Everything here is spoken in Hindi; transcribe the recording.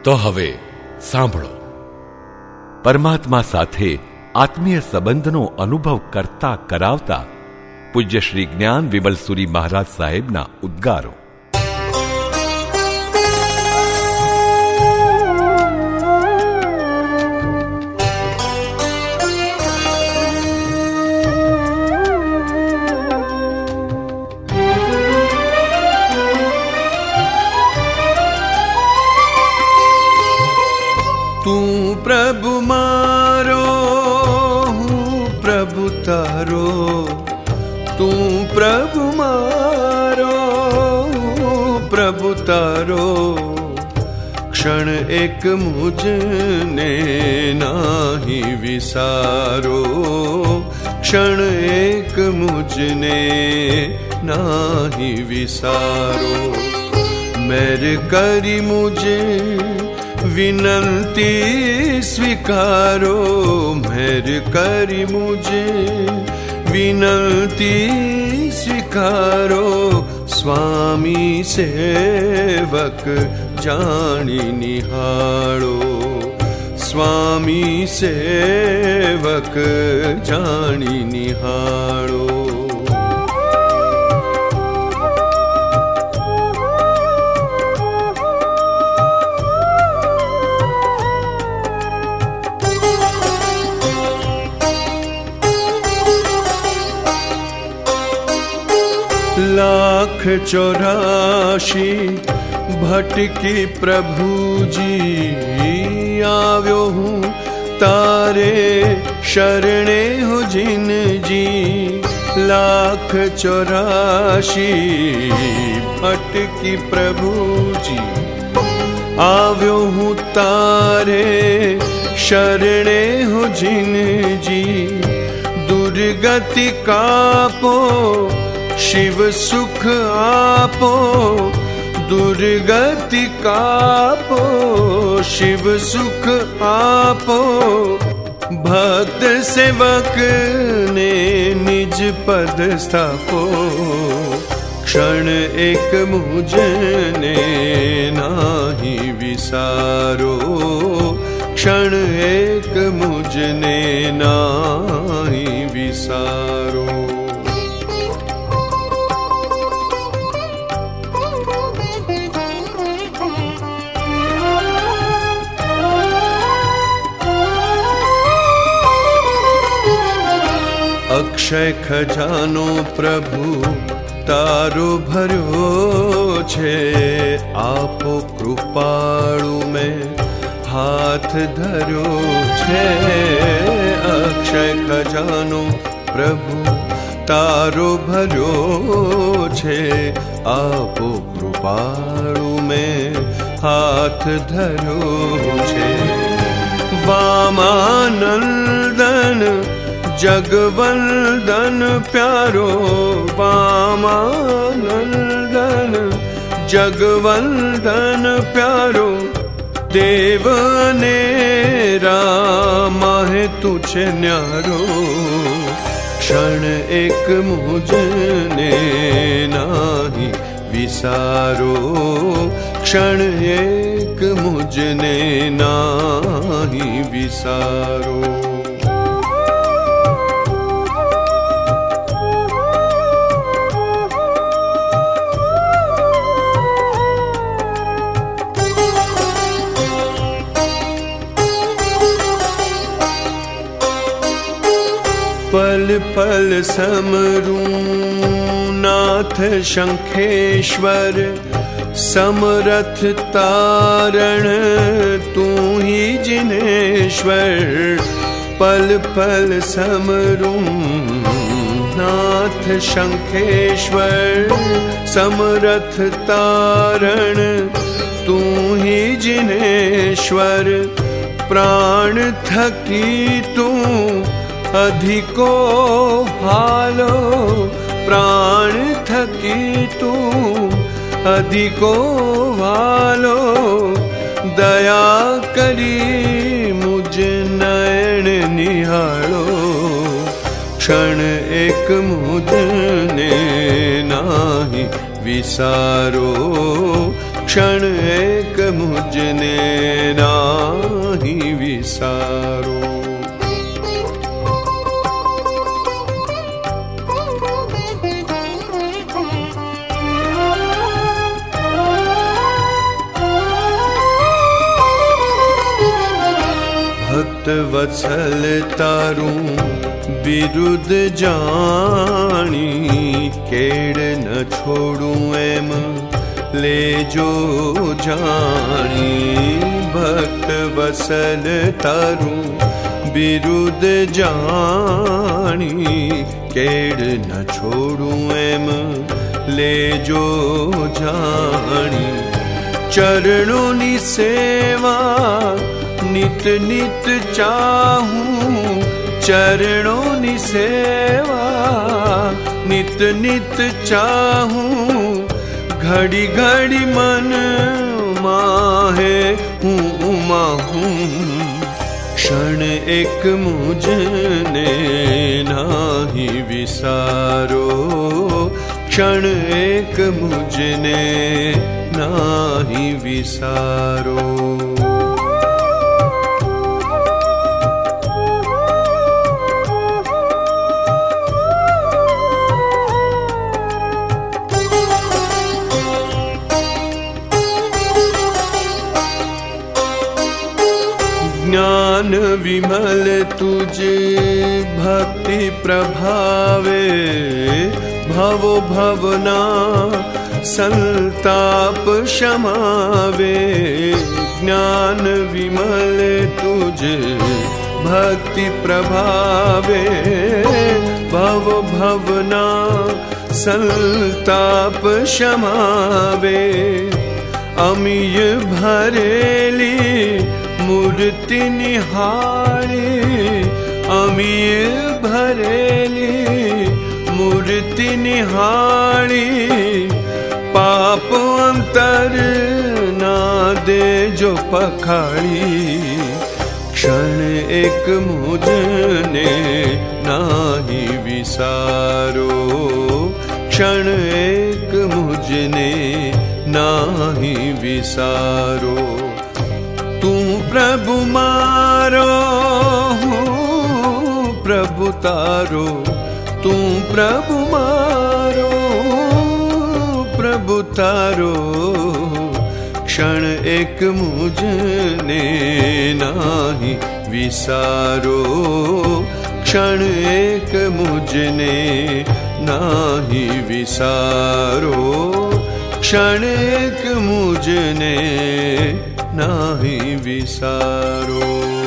તો હવે સાંભળો. પરમાત્મા સાથે આત્મીય સંબંધનો અનુભવ કરતા કરાવતા પૂજ્ય શ્રી જ્ઞાન વિમલસુરી મહારાજ સાહેબના ઉદ્ગારો. તું પ્રભુ મારો, હું પ્રભુ તારો. તું પ્રભુ મારો, હું પ્રભુ તારો. ક્ષણ એક મુજને નાહી વિસારો. ક્ષણ એક મુજને નાહી વિસારો. મેર કરી મુજે વિનંતી સ્વીકારો. મેર કરી મુજે વિનંતી સ્વીકારો. સ્વામી સેવક જાણી નિહાળો. સ્વામી સેવક જાણી નિહાળો. लाख 84 भटकी प्रभुजी આવ્યો હું તારે શરણે હો જીનજી. લાખ 84 ભટકી પ્રભુજી આવ્યો હું તારે શરણે હો જીનજી. દુર્ગતિ કાપો शिव सुख आपो. दुर्गति कापो शिव सुख आपो. भक्त सेवक ने निज पद स्थापो. क्षण एक मुझने नाही विसारो. क्षण एक मुझने नाही विसारो. अक्षय खजानो प्रभु तारो भर्यो छे. आपो कृपाळु में हाथ धर्यो छे. अक्षय खजानो प्रभु तारो भर्यो छे. आपो कृपाळु में हाथ धर्यो छे. वामानंदन जगवंदन प्यारो. वामानंदन जगवंदन प्यारो. देव ने रामा है तुझे न्यारो. क्षण एक मुझने नाही विसारो. क्षण एक मुझने नाही विसारो. पल पल समरूं नाथ शंखेश्वर. समरथ तारण तू ही जिनेश्वर. पल पल समरूं नाथ शंखेश्वर. समरथ तारण तू ही जिनेश्वर. प्राण थकी तू अधिको हालो. प्राण थकी तू अधिको हालो. दया करी मुझ नयन निहाळो. क्षण एक मुझने नाही विसारो. क्षण एक मुझने नाही विसारो। भक्त वत्सल तारू बिरुद जानी, केड़ न छोड़ू एम ले जो जानी। भक्त वत्सल तारू बिरुद जानी, केड़ न छोड़ू एम ले जो जानी। चरणों नी सेवा नित नित चाहूं, चरणों नी सेवा नित नित चाहूं। घड़ी घड़ी मन माहे हूँ माहूं, क्षण एक मुझने नाही विसारो। क्षण एक मुझने नाही विसारो। ज्ञान विमल तुझे भक्ति प्रभावे, भवो भवना संताप क्षमावे। ज्ञान विमल तुझे भक्ति प्रभावे, भवो भवना संताप क्षमावे। अमीय भरेली मूर्ति निहारी, अमीय भरेली मूर्ति निहारी। पाप अंतर ना दे जो पखाड़ी, क्षण एक मुझने नाही विसारो। क्षण एक मुझने नाही विसारो। तू प्रभु मारो प्रभु तारो, तू प्रभु मारो प्रभु तारो। क्षण एक मुझने नाही विसारो। क्षण एक मुझने नाही विसारो। क्षण एक मुझने नाही विसारो।